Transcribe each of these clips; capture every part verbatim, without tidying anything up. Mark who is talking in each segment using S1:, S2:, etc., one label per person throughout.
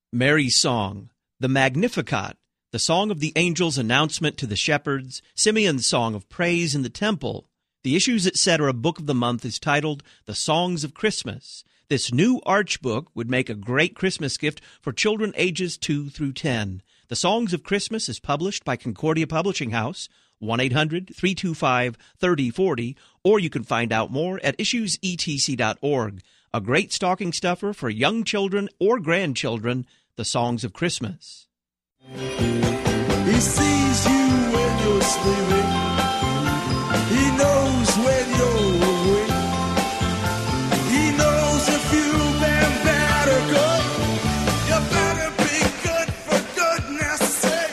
S1: Mary's Song, the Magnificat, the Song of the Angels' Announcement to the Shepherds, Simeon's Song of Praise in the Temple. The Issues Etc. Book of the Month is titled The Songs of Christmas. This new Arch book would make a great Christmas gift for children ages two through ten. The Songs of Christmas is published by Concordia Publishing House, one eight hundred, three two five, three oh four oh, or you can find out more at issues e t c dot org. A great stocking stuffer for young children or grandchildren, The Songs of Christmas.
S2: He sees you when you're sleeping. He knows when you're awake. He knows if you've been bad or good. You better be good for goodness sake.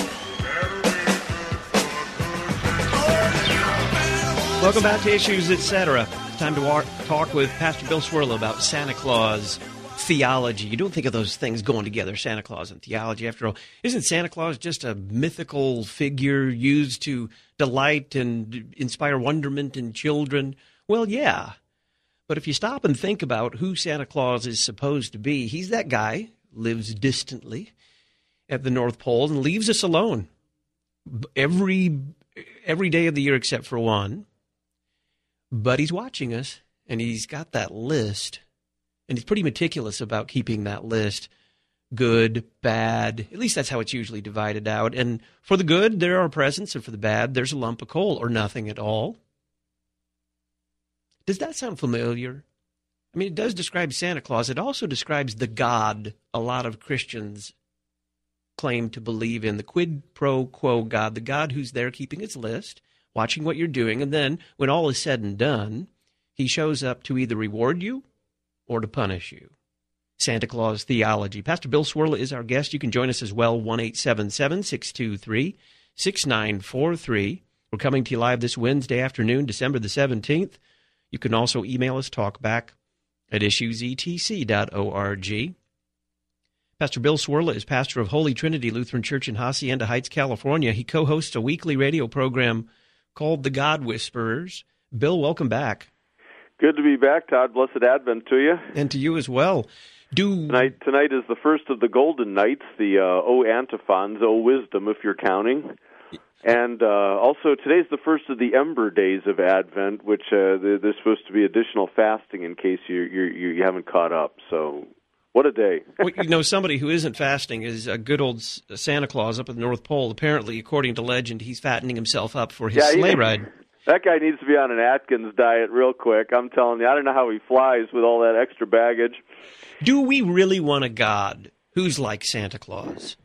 S1: Welcome back to Issues Etc. Time to walk, talk with Pastor Bill Swirla about Santa Claus theology. You don't think of those things going together, Santa Claus and theology. After all, isn't Santa Claus just a mythical figure used to delight and inspire wonderment in children? Well, yeah. But if you stop and think about who Santa Claus is supposed to be, he's that guy, lives distantly at the North Pole and leaves us alone every every day of the year except for one. But he's watching us, and he's got that list. And he's pretty meticulous about keeping that list good, bad. At least that's how it's usually divided out. And for the good, there are presents, and for the bad, there's a lump of coal or nothing at all. Does that sound familiar? I mean, it does describe Santa Claus. It also describes the God a lot of Christians claim to believe in, the quid pro quo God, the God who's there keeping his list, watching what you're doing, and then when all is said and done, he shows up to either reward you or to punish you. Santa Claus theology. Pastor Bill Swirla is our guest. You can join us as well, one eight seven seven, six two three, six nine four three. We're coming to you live this Wednesday afternoon, December the seventeenth. You can also email us, talkback at issues e t c dot org. Pastor Bill Swirla is pastor of Holy Trinity Lutheran Church in Hacienda Heights, California. He co-hosts a weekly radio program called The God Whisperers. Bill, welcome back.
S3: Good to be back, Todd. Blessed Advent to you.
S1: And to you as well. Do
S3: Tonight, tonight is the first of the Golden Nights, the uh, O Antiphons, O Wisdom, if you're counting. And uh, also, today's the first of the Ember Days of Advent, which uh, there's supposed to be additional fasting in case you you you haven't caught up. So, what a day.
S1: Well, you know, somebody who isn't fasting is a good old Santa Claus up at the North Pole. Apparently, according to legend, he's fattening himself up for his
S3: yeah,
S1: sleigh
S3: he,
S1: ride.
S3: That guy needs to be on an Atkins diet real quick. I'm telling you, I don't know how he flies with all that extra baggage.
S1: Do we really want a God who's like Santa Claus?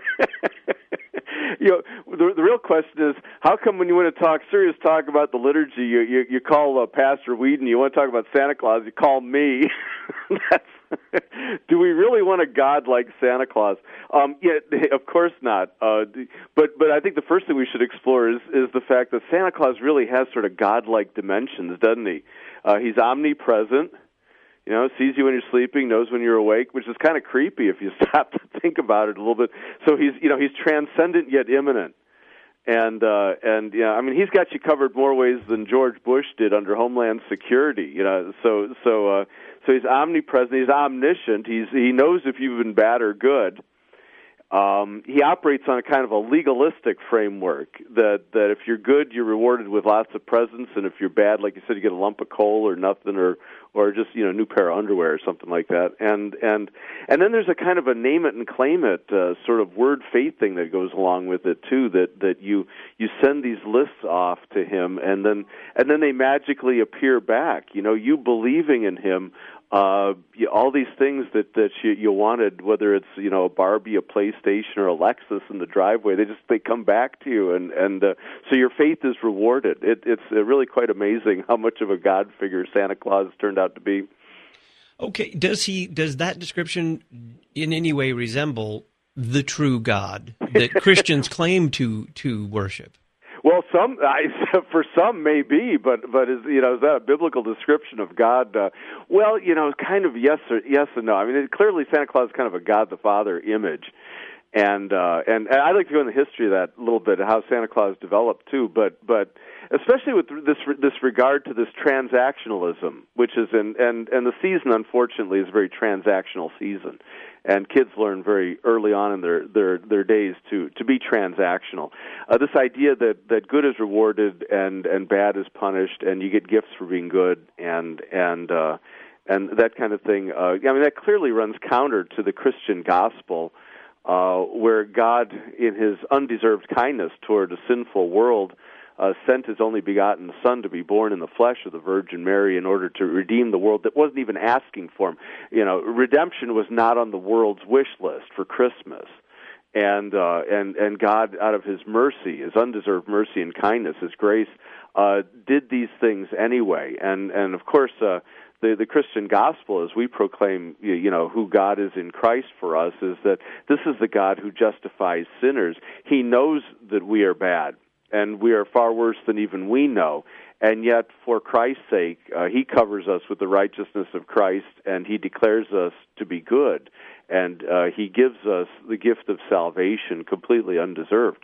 S3: You know, the, the real question is, how come when you want to talk serious talk about the liturgy, you you, you call uh, Pastor Whedon, you want to talk about Santa Claus, you call me? That's, do we really want a God like Santa Claus? Um, yeah, of course not. Uh, but but I think the first thing we should explore is, is the fact that Santa Claus really has sort of God-like dimensions, doesn't he? Uh, he's omnipresent. You know, sees you when you're sleeping, knows when you're awake, which is kind of creepy if you stop to think about it a little bit. So he's, you know, he's transcendent yet immanent, and uh, and yeah, I mean, he's got you covered more ways than George Bush did under Homeland Security. You know, so so uh, so he's omnipresent, he's omniscient, he's he knows if you've been bad or good. Um, he operates on a kind of a legalistic framework that, that if you're good, you're rewarded with lots of presents, and if you're bad, like you said, you get a lump of coal or nothing, or or just you know a new pair of underwear or something like that. And and and then there's a kind of a name it and claim it uh, sort of word faith thing that goes along with it too. That that you you send these lists off to him, and then and then they magically appear back. You know, you believing in him. Uh, all these things that, that you, you wanted, whether it's, you know, a Barbie, a PlayStation, or a Lexus in the driveway, they just, they come back to you, and, and uh, so your faith is rewarded. It, it's uh, really quite amazing how much of a God figure Santa Claus turned out to be.
S1: Okay, does he, does that description in any way resemble the true God that Christians claim to, to worship?
S3: Well, some I, for some maybe, but but is you know is that a biblical description of God? Uh, well, you know, kind of yes or yes and no. I mean, it, clearly Santa Claus is kind of a God the Father image, and uh, and, and I'd like to go into the history of that a little bit, how Santa Claus developed too. But but especially with this this regard to this transactionalism, which is in and and the season unfortunately is a very transactional season. and kids learn very early on in their their, their days to to be transactional. Uh, this idea that, that good is rewarded and, and bad is punished, and you get gifts for being good, and and uh, and that kind of thing. Uh, I mean, that clearly runs counter to the Christian gospel, uh, where God, in His undeserved kindness toward a sinful world, Uh, sent His only begotten Son to be born in the flesh of the Virgin Mary in order to redeem the world that wasn't even asking for Him. You know, redemption was not on the world's wish list for Christmas, and uh, and and God, out of His mercy, His undeserved mercy and kindness, His grace, uh, did these things anyway. And and of course, uh, the the Christian gospel, as we proclaim, you, you know, who God is in Christ for us, is that this is the God who justifies sinners. He knows that we are bad, and we are far worse than even we know. And yet, for Christ's sake, uh, He covers us with the righteousness of Christ, and He declares us to be good. And uh, He gives us the gift of salvation completely undeserved.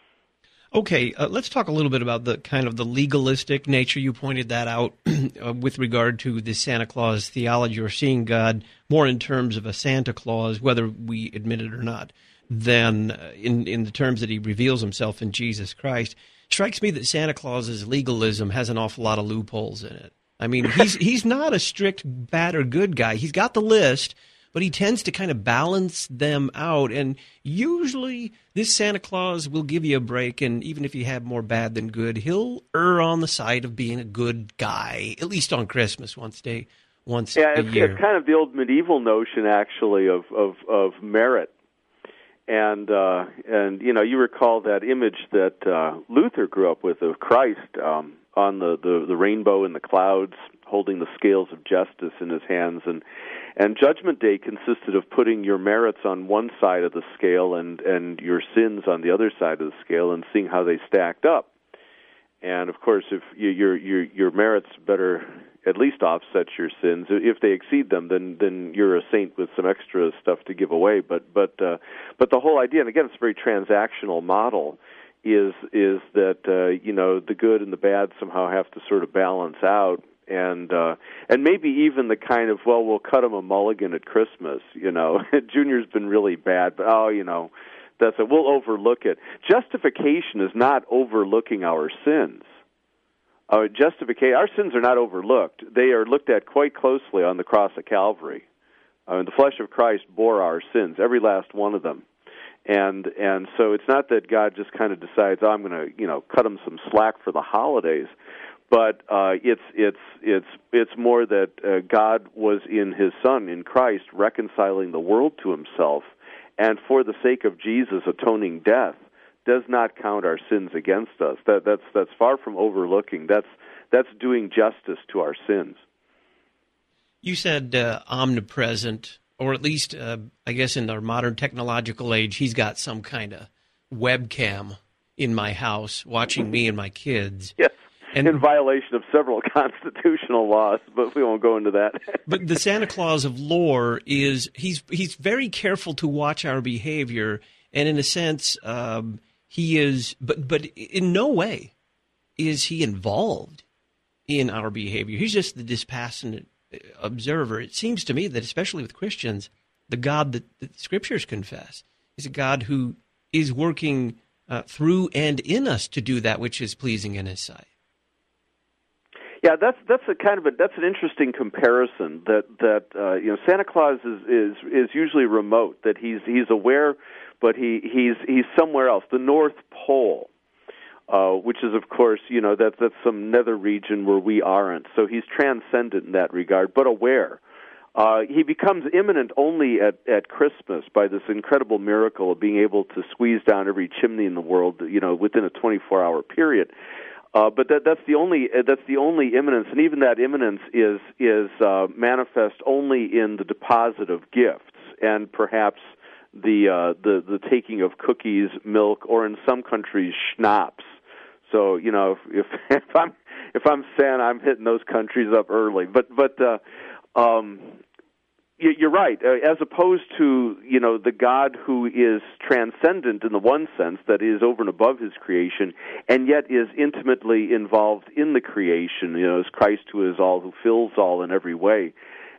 S1: Okay, uh, let's talk a little bit about the kind of the legalistic nature. You pointed that out uh, with regard to the Santa Claus theology, or seeing God more in terms of a Santa Claus, whether we admit it or not, than in, in the terms that He reveals Himself in Jesus Christ. Strikes me that Santa Claus's legalism has an awful lot of loopholes in it. I mean, he's he's not a strict bad or good guy. He's got the list, but he tends to kind of balance them out. And usually this Santa Claus will give you a break, and even if you have more bad than good, he'll err on the side of being a good guy, at least on Christmas once day, once
S3: yeah,
S1: a
S3: it's,
S1: year.
S3: it's kind of the old medieval notion, actually, of, of, of merit. And, uh, and you know, you recall that image that uh, Luther grew up with of Christ um, on the, the, the rainbow in the clouds, holding the scales of justice in His hands. And, and Judgment Day consisted of putting your merits on one side of the scale and, and your sins on the other side of the scale, and seeing how they stacked up. And, of course, if you, your, your, your merits better at least offset your sins. If they exceed them, then then you're a saint with some extra stuff to give away. But but uh, but the whole idea, and again, it's a very transactional model, is is that uh, you know the good and the bad somehow have to sort of balance out, and uh, and maybe even the kind of, well, we'll cut him a mulligan at Christmas. You know, Junior's been really bad, but oh, you know, that's it. We'll overlook it. Justification is not overlooking our sins. Uh, justification, our sins are not overlooked. They are looked at quite closely on the cross of Calvary. Uh, the flesh of Christ bore our sins, every last one of them. And and so it's not that God just kind of decides, oh, I'm going to, you know, cut him some slack for the holidays, but uh, it's it's it's it's more that uh, God was in His Son, in Christ, reconciling the world to Himself, and for the sake of Jesus' atoning death, does not count our sins against us. That that's that's far from overlooking. That's that's doing justice to our sins.
S1: You said uh, omnipresent, or at least, uh, I guess, in our modern technological age, He's got some kind of webcam in my house watching me and my kids.
S3: Yes,
S1: and,
S3: in violation of several constitutional laws, but we won't go into that.
S1: But the Santa Claus of lore is he's he's very careful to watch our behavior, and in a sense. Um, He is, but but in no way is He involved in our behavior. He's just the dispassionate observer. It seems to me that, especially with Christians, the God that the Scriptures confess is a God who is working uh, through and in us to do that which is pleasing in His sight.
S3: Yeah, that's that's a kind of a that's an interesting comparison. That that uh, you know, Santa Claus is, is is usually remote. That he's he's aware, but he he's he's somewhere else, the North Pole, uh, which is of course you know that that's some nether region where we aren't. So he's transcendent in that regard, but aware. Uh, he becomes imminent only at at Christmas by this incredible miracle of being able to squeeze down every chimney in the world, you know, within a twenty-four hour period. Uh, but that, that's the only that's the only imminence, and even that imminence is is uh, manifest only in the deposit of gifts, and perhaps the uh, the the taking of cookies, milk, or in some countries schnapps. So you know, if if, if I'm if I'm Santa, I'm hitting those countries up early. But but uh, um, you're right. As opposed to, you know, the God who is transcendent in the one sense, that is over and above His creation, and yet is intimately involved in the creation, you know, as Christ who is all, who fills all in every way.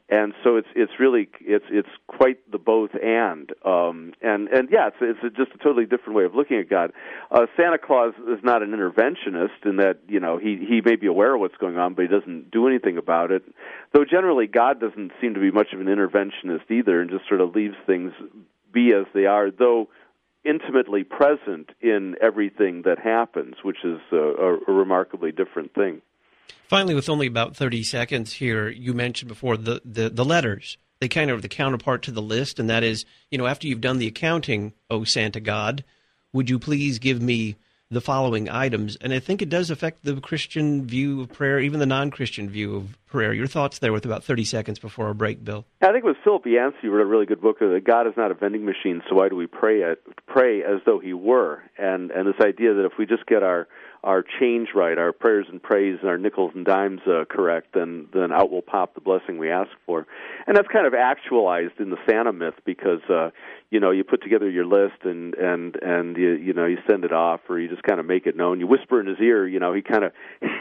S3: And so it's it's really it's it's quite the both and um, and and yeah, it's it's just a totally different way of looking at God. Uh, Santa Claus is not an interventionist in that, you know, he he may be aware of what's going on, but he doesn't do anything about it. Though generally God doesn't seem to be much of an interventionist either, and just sort of leaves things be as they are, though intimately present in everything that happens, which is a, a, a remarkably different thing.
S1: Finally, with only about thirty seconds here, you mentioned before the, the, the letters. They kind of are the counterpart to the list, and that is, you know, after you've done the accounting, oh Santa God, would you please give me the following items? And I think it does affect the Christian view of prayer, even the non-Christian view of prayer. Your thoughts there with about thirty seconds before our break, Bill?
S3: I think it was Philip Yancey wrote a really good book that God is not a vending machine, so why do we pray it, pray as though he were? And and this idea that if we just get our our change right, our prayers and praise and our nickels and dimes uh, correct, then then out will pop the blessing we ask for. And that's kind of actualized in the Santa myth because, uh, you know, you put together your list and, and, and you, you know, you send it off, or you just kind of make it known. You whisper in his ear, you know, he kind of,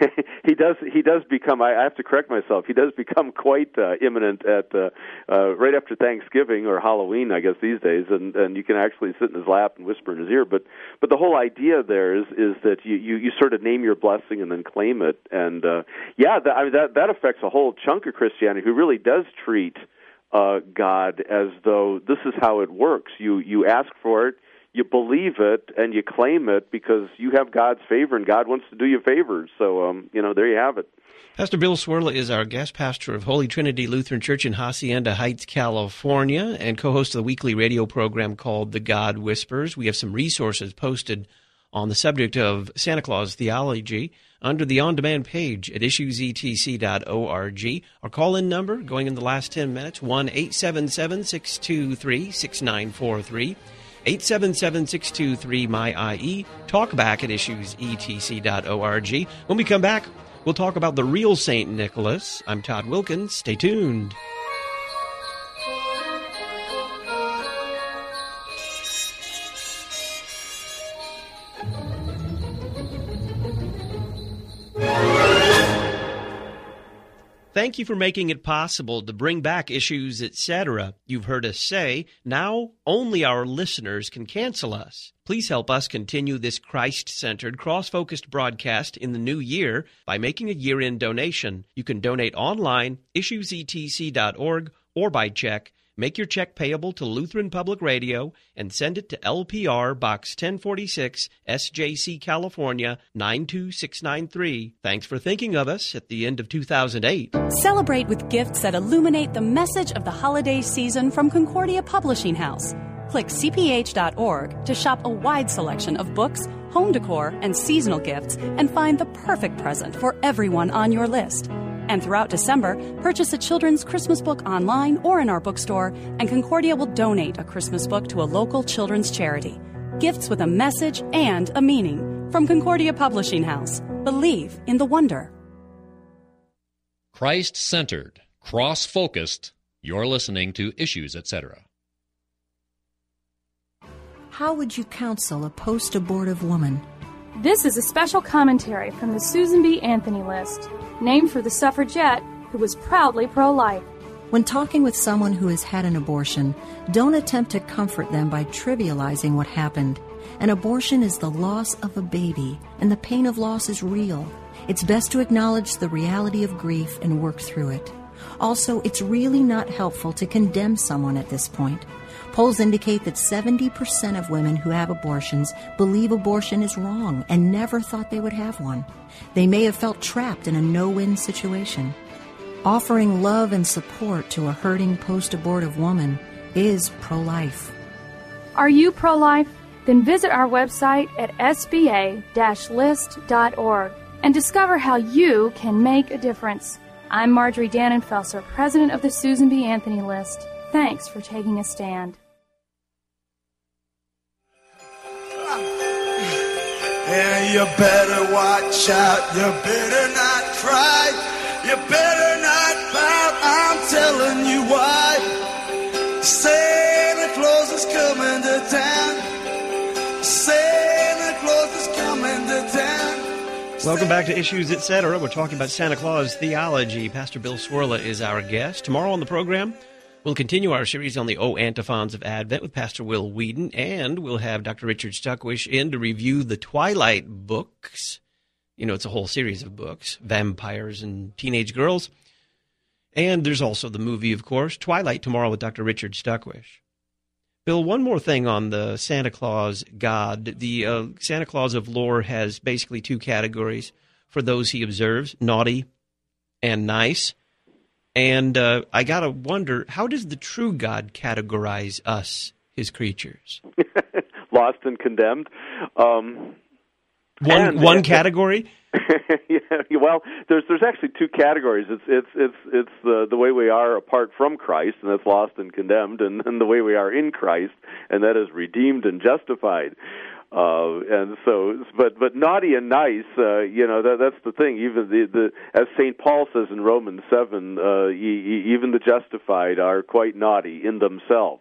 S3: he does he does become, I, I have to correct myself, he does become quite uh, imminent at uh, uh, right after Thanksgiving or Halloween, I guess, these days, and, and you can actually sit in his lap and whisper in his ear. But but the whole idea there is, is that you, you, you sort of name your blessing and then claim it. And, uh, yeah, that, I mean, that, that affects a whole chunk of Christianity who really does treat uh, God as though this is how it works. You you ask for it, you believe it, and you claim it because you have God's favor, and God wants to do you favors. So, um, you know, there you have it.
S1: Pastor Bill Cwirla is our guest pastor of Holy Trinity Lutheran Church in Hacienda Heights, California, and co-host of the weekly radio program called The God Whispers. We have some resources posted on the subject of Santa Claus theology under the on-demand page at issues e t c dot org. Our call-in number, going in the last ten minutes, one eight seven seven, six two three, six nine four three, eight seven seven, six two three, M Y I E, talkback at issues e t c dot org. When we come back, we'll talk about the real Saint Nicholas. I'm Todd Wilkins. Stay tuned. Thank you for making it possible to bring back Issues, et cetera. You've heard us say, now only our listeners can cancel us. Please help us continue this Christ-centered, cross-focused broadcast in the new year by making a year-end donation. You can donate online, issues e t c dot org, or by check. Make your check payable to Lutheran Public Radio and send it to L P R Box ten forty-six, S J C, California, nine two six nine three. Thanks for thinking of us at the end of two thousand eight.
S4: Celebrate with gifts that illuminate the message of the holiday season from Concordia Publishing House. Click c p h dot org to shop a wide selection of books, home decor, and seasonal gifts and find the perfect present for everyone on your list. And throughout December, purchase a children's Christmas book online or in our bookstore, and Concordia will donate a Christmas book to a local children's charity. Gifts with a message and a meaning. From Concordia Publishing House. Believe in the wonder.
S5: Christ-centered, cross-focused. You're listening to Issues, et cetera.
S6: How would you counsel a post-abortive woman?
S7: This is a special commentary from the Susan B. Anthony list, named for the suffragette who was proudly pro-life.
S6: When talking with someone who has had an abortion, don't attempt to comfort them by trivializing what happened. An abortion is the loss of a baby, and the pain of loss is real. It's best to acknowledge the reality of grief and work through it. Also, it's really not helpful to condemn someone at this point. Polls indicate that seventy percent of women who have abortions believe abortion is wrong and never thought they would have one. They may have felt trapped in a no-win situation. Offering love and support to a hurting post-abortive woman is pro-life.
S7: Are you pro-life? Then visit our website at s b a dash list dot org and discover how you can make a difference. I'm Marjorie Dannenfelser, president of the Susan B. Anthony List. Thanks for taking a stand.
S2: And you better watch out, you better not cry, you better not pout, I'm telling you why. Santa Claus is coming to town, Santa Claus is coming to town.
S1: Welcome back to Issues, et cetera. We're talking about Santa Claus theology. Pastor Bill Cwirla is our guest. Tomorrow on the program, we'll continue our series on the O Antiphons of Advent with Pastor Will Wheaton, and we'll have Doctor Richard Stuckwish in to review the Twilight books. You know, it's a whole series of books, vampires and teenage girls. And there's also the movie, of course, Twilight, tomorrow with Doctor Richard Stuckwish. Bill, one more thing on the Santa Claus God. The uh, Santa Claus of lore has basically two categories for those he observes, naughty and nice. And uh, I got to wonder, how does the true God categorize us, his creatures?
S3: Lost and condemned. Um,
S1: one
S3: and,
S1: one
S3: uh,
S1: category?
S3: yeah, well, there's there's actually two categories. It's it's it's it's the the way we are apart from Christ, and that's lost and condemned, and then the way we are in Christ, and that is redeemed and justified. Uh, and so, but but naughty and nice, uh, you know, that that's the thing. Even the, the as Saint Paul says in Romans seven, uh, e- even the justified are quite naughty in themselves,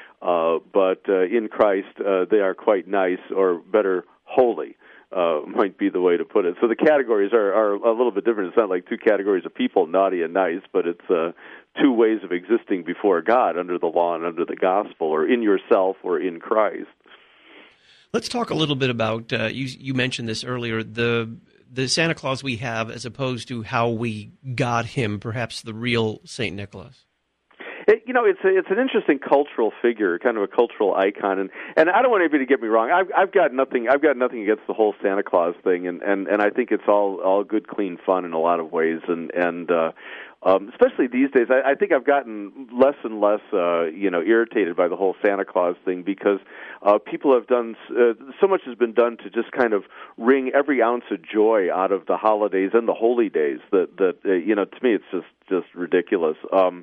S3: uh, but uh, in Christ uh, they are quite nice, or better, holy. Uh, might be the way to put it. So the categories are, are a little bit different. It's not like two categories of people, naughty and nice, but it's uh, two ways of existing before God, under the law and under the gospel, or in yourself or in Christ.
S1: Let's talk a little bit about, uh, you, you mentioned this earlier, the the Santa Claus we have as opposed to how we got him, perhaps the real Saint Nicholas.
S3: It, you know, it's a, it's an interesting cultural figure, kind of a cultural icon, and, and I don't want anybody to get me wrong. I've I've got nothing I've got nothing against the whole Santa Claus thing, and, and, and I think it's all all good, clean fun in a lot of ways, and and uh, um, especially these days, I, I think I've gotten less and less uh, you know irritated by the whole Santa Claus thing, because uh, people have done uh, so much has been done to just kind of wring every ounce of joy out of the holidays and the holy days. That that uh, you know, to me, it's just just ridiculous. Um,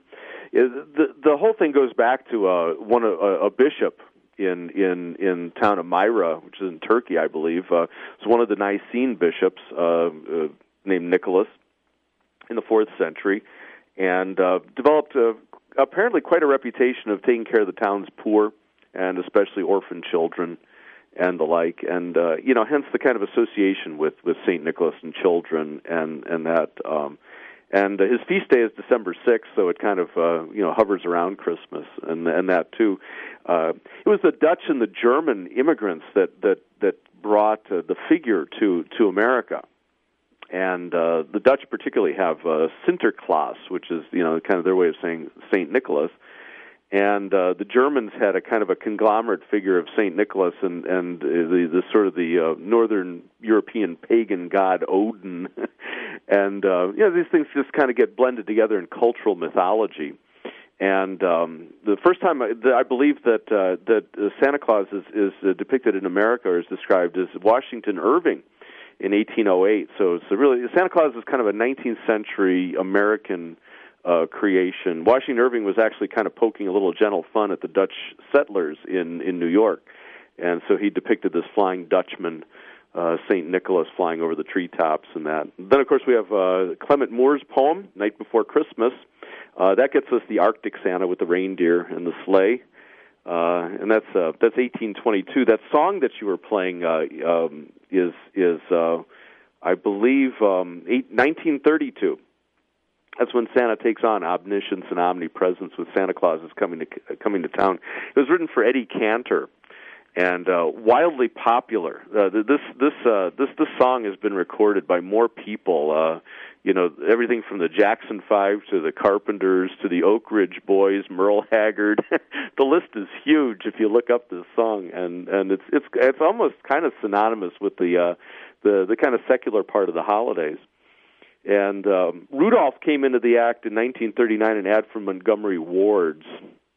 S3: The the whole thing goes back to uh, one a, a bishop in in in town of Myra, which is in Turkey, I believe. Uh, it's one of the Nicene bishops uh, uh, named Nicholas in the fourth century, and uh, developed uh, apparently quite a reputation of taking care of the town's poor, and especially orphan children and the like. And uh, you know, hence the kind of association with with Saint Nicholas and children, and and that. Um, And uh, his feast day is December sixth, so it kind of uh, you know hovers around Christmas, and and that too. Uh, it was the Dutch and the German immigrants that that that brought uh, the figure to to America, and uh, the Dutch particularly have uh, Sinterklaas, which is you know kind of their way of saying Saint Nicholas, and uh, the Germans had a kind of a conglomerate figure of Saint Nicholas and and the, the sort of the uh, northern European pagan god Odin. And, uh, you know, these things just kind of get blended together in cultural mythology. And um, the first time I, the, I believe that uh, that uh, Santa Claus is, is uh, depicted in America, or is described, as Washington Irving in eighteen oh eight. So it's a really, Santa Claus is kind of a nineteenth century American uh, creation. Washington Irving was actually kind of poking a little gentle fun at the Dutch settlers in, in New York. And so he depicted this Flying Dutchman, Uh, Saint Nicholas, flying over the treetops and that. Then, of course, we have uh, Clement Moore's poem, Night Before Christmas. Uh, that gets us the Arctic Santa with the reindeer and the sleigh. Uh, and that's uh, that's eighteen twenty-two. That song that you were playing uh, um, is, is uh, I believe, um, eight, nineteen thirty-two. That's when Santa takes on omniscience and omnipresence, with Santa Claus is coming to, uh, coming to town. It was written for Eddie Cantor, and uh, wildly popular. Uh, this this uh, this this song has been recorded by more people. Uh, you know, everything from the Jackson Five to the Carpenters to the Oak Ridge Boys, Merle Haggard. The list is huge if you look up this song, and, and it's it's it's almost kind of synonymous with the uh, the the kind of secular part of the holidays. And um, Rudolph came into the act in nineteen thirty-nine, an ad from Montgomery Ward's.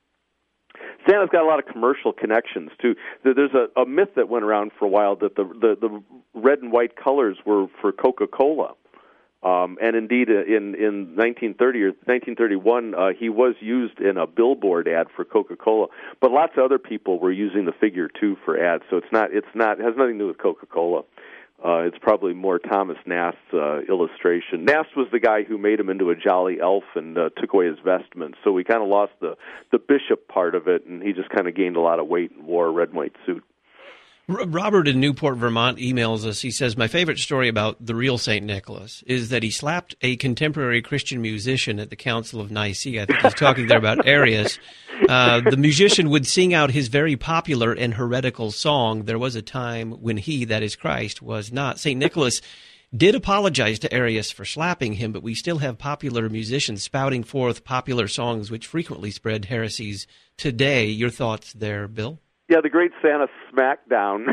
S3: Santa's got a lot of commercial connections too. There's a, a myth that went around for a while that the the, the red and white colors were for Coca-Cola, um, and indeed in in nineteen thirty or nineteen thirty-one uh, he was used in a billboard ad for Coca-Cola. But lots of other people were using the figure too for ads. So it's not it's not it has nothing to do with Coca-Cola. Uh, it's probably more Thomas Nast's uh, illustration. Nast was the guy who made him into a jolly elf and uh, took away his vestments. So we kind of lost the, the bishop part of it, and he just kind of gained a lot of weight and wore a red and white suit.
S1: R- Robert in Newport, Vermont emails us. He says, my favorite story about the real Saint Nicholas is that he slapped a contemporary Christian musician at the Council of Nicaea. I think he's talking there about Arius. Uh, the musician would sing out his very popular and heretical song, There Was a Time When He, that is Christ, Was Not. Saint Nicholas did apologize to Arius for slapping him, but we still have popular musicians spouting forth popular songs which frequently spread heresies today. Your thoughts there, Bill?
S3: Yeah, the great Santa Smackdown.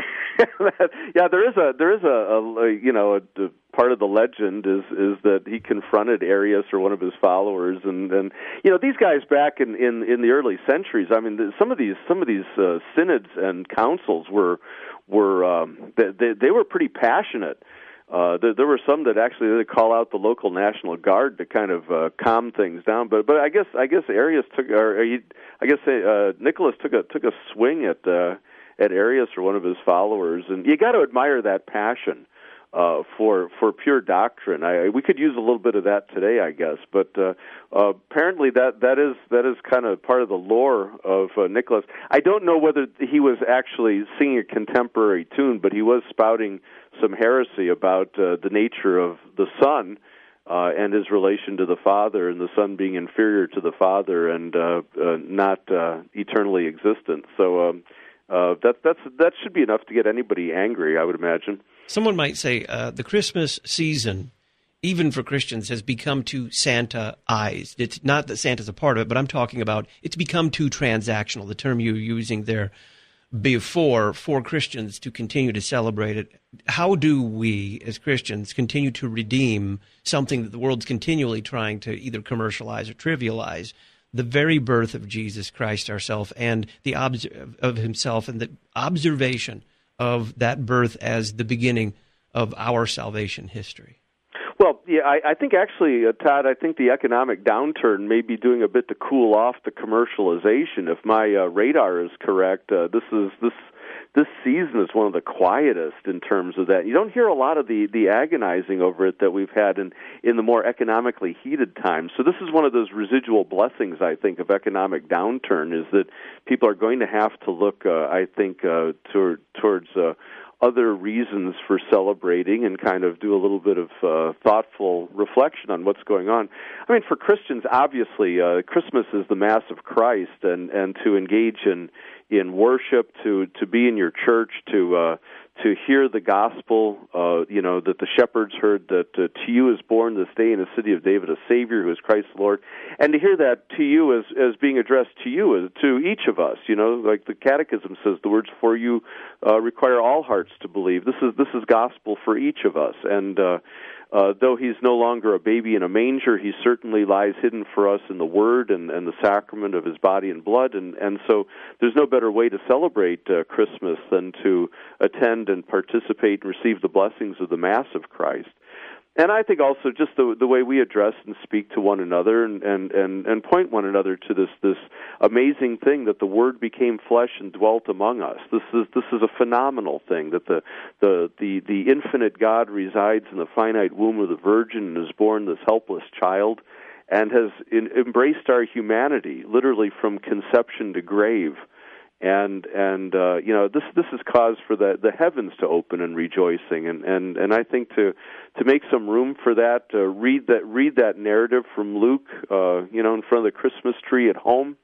S3: yeah, there is a there is a, a you know a, a part of the legend is is that he confronted Arius or one of his followers, and, and you know these guys back in, in, in the early centuries. I mean, some of these some of these uh, synods and councils were were um, they, they were pretty passionate. Uh, there, there were some that actually they call out the local National Guard to kind of uh, calm things down. But but I guess I guess Arius took or he, I guess uh, Nicholas took a took a swing at uh, at Arius or one of his followers, and you got to admire that passion uh, for for pure doctrine. I, we could use a little bit of that today, I guess. But uh, uh, apparently that that is that is kind of part of the lore of uh, Nicholas. I don't know whether he was actually singing a contemporary tune, but he was spouting some heresy about uh, the nature of the Son uh, and his relation to the Father, and the Son being inferior to the Father and uh, uh, not uh, eternally existent. So um, uh, that that's that should be enough to get anybody angry, I would imagine.
S1: Someone might say uh, the Christmas season, even for Christians, has become too Santa-ized. It's not that Santa's a part of it, but I'm talking about it's become too transactional, the term you're using there before, for Christians to continue to celebrate it. How do we, as Christians, continue to redeem something that the world's continually trying to either commercialize or trivialize, the very birth of Jesus Christ ourself and the obs- of himself and the observation of that birth as the beginning of our salvation history?
S3: Well, yeah, I, I think actually, uh, Todd, I think the economic downturn may be doing a bit to cool off the commercialization. If my uh, radar is correct, uh, this is this this season is one of the quietest in terms of that. You don't hear a lot of the, the agonizing over it that we've had in, in the more economically heated times. So this is one of those residual blessings, I think, of economic downturn, is that people are going to have to look, uh, I think, uh, toward, towards uh, other reasons for celebrating and kind of do a little bit of uh, thoughtful reflection on what's going on. I mean, for Christians, obviously, uh, Christmas is the Mass of Christ, and, and to engage in in worship, to to be in your church, to uh, to hear the gospel, uh, you know, that the shepherds heard that uh, to you is born this day in the city of David a Savior who is Christ the Lord, and to hear that to you as as being addressed to you, as to each of us, you know, like the Catechism says, the words for you uh, require all hearts to believe. This is this is gospel for each of us, and uh, Uh, though he's no longer a baby in a manger, he certainly lies hidden for us in the Word and, and the sacrament of his body and blood. And, and so there's no better way to celebrate uh, Christmas than to attend and participate and receive the blessings of the Mass of Christ. And I think also just the the way we address and speak to one another and, and, and, and point one another to this this amazing thing that the Word became flesh and dwelt among us. This is this is a phenomenal thing, that the the, the, the infinite God resides in the finite womb of the Virgin and is born this helpless child and has in, embraced our humanity, literally from conception to grave. And and uh, you know this this is cause for the, the heavens to open in rejoicing, and, and, and I think to to make some room for that, uh, read that read that narrative from Luke, uh, you know, in front of the Christmas tree at home,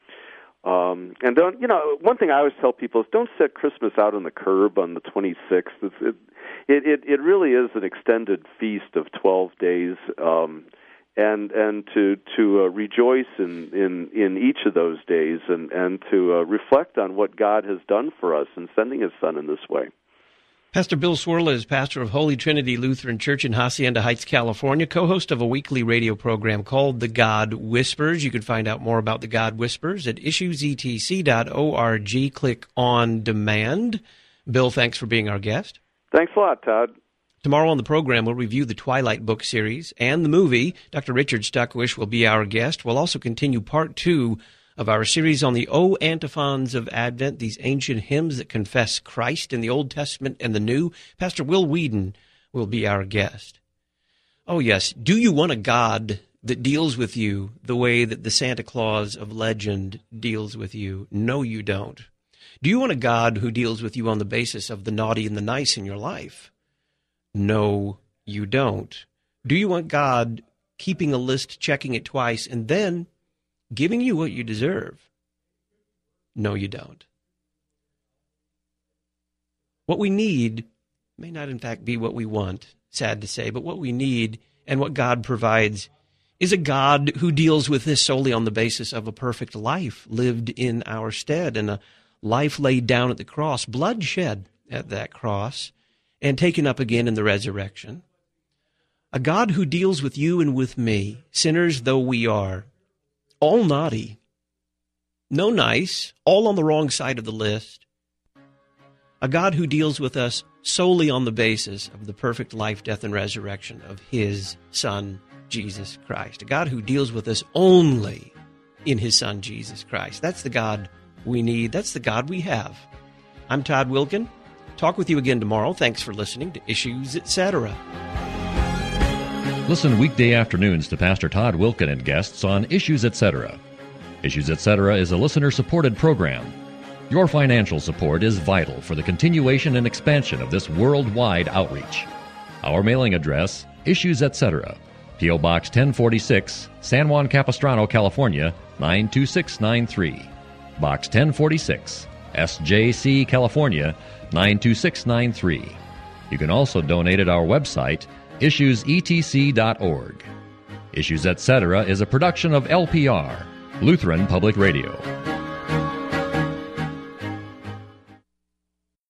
S3: um, and don't you know one thing I always tell people is don't set Christmas out on the curb on the twenty-sixth. It's, it, it it it really is an extended feast of twelve days. Um, And and to to uh, rejoice in, in, in each of those days, and and to uh, reflect on what God has done for us in sending His Son in this way.
S1: Pastor Bill Cwirla is pastor of Holy Trinity Lutheran Church in Hacienda Heights, California, co-host of a weekly radio program called The God Whispers. You can find out more about The God Whispers at issues e t c dot org. Click on Demand. Bill, thanks for being our guest.
S3: Thanks a lot, Todd.
S1: Tomorrow on the program, we'll review the Twilight book series and the movie. Doctor Richard Stuckwish will be our guest. We'll also continue part two of our series on the O Antiphons of Advent, these ancient hymns that confess Christ in the Old Testament and the New. Pastor Will Whedon will be our guest. Oh, yes. Do you want a God that deals with you the way that the Santa Claus of legend deals with you? No, you don't. Do you want a God who deals with you on the basis of the naughty and the nice in your life? No, you don't. Do you want God keeping a list, checking it twice, and then giving you what you deserve? No, you don't. What we need may not, in fact, be what we want, sad to say, but what we need and what God provides is a God who deals with this solely on the basis of a perfect life lived in our stead and a life laid down at the cross, blood shed at that cross, and taken up again in the resurrection. A God who deals with you and with me, sinners though we are, all naughty, no nice, all on the wrong side of the list. A God who deals with us solely on the basis of the perfect life, death, and resurrection of His Son, Jesus Christ. A God who deals with us only in His Son, Jesus Christ. That's the God we need. That's the God we have. I'm Todd Wilkin. Talk with you again tomorrow. Thanks for listening to Issues, et cetera.
S5: Listen weekday afternoons to Pastor Todd Wilkin and guests on Issues, et cetera. Issues, et cetera is a listener-supported program. Your financial support is vital for the continuation and expansion of this worldwide outreach. Our mailing address, Issues, et cetera. P O. Box ten forty-six, San Juan Capistrano, California, nine two six nine three. Box ten forty-six, S J C, California, nine two six nine three. You can also donate at our website, issues e t c dot org. Issues, et cetera is a production of L P R, Lutheran Public Radio.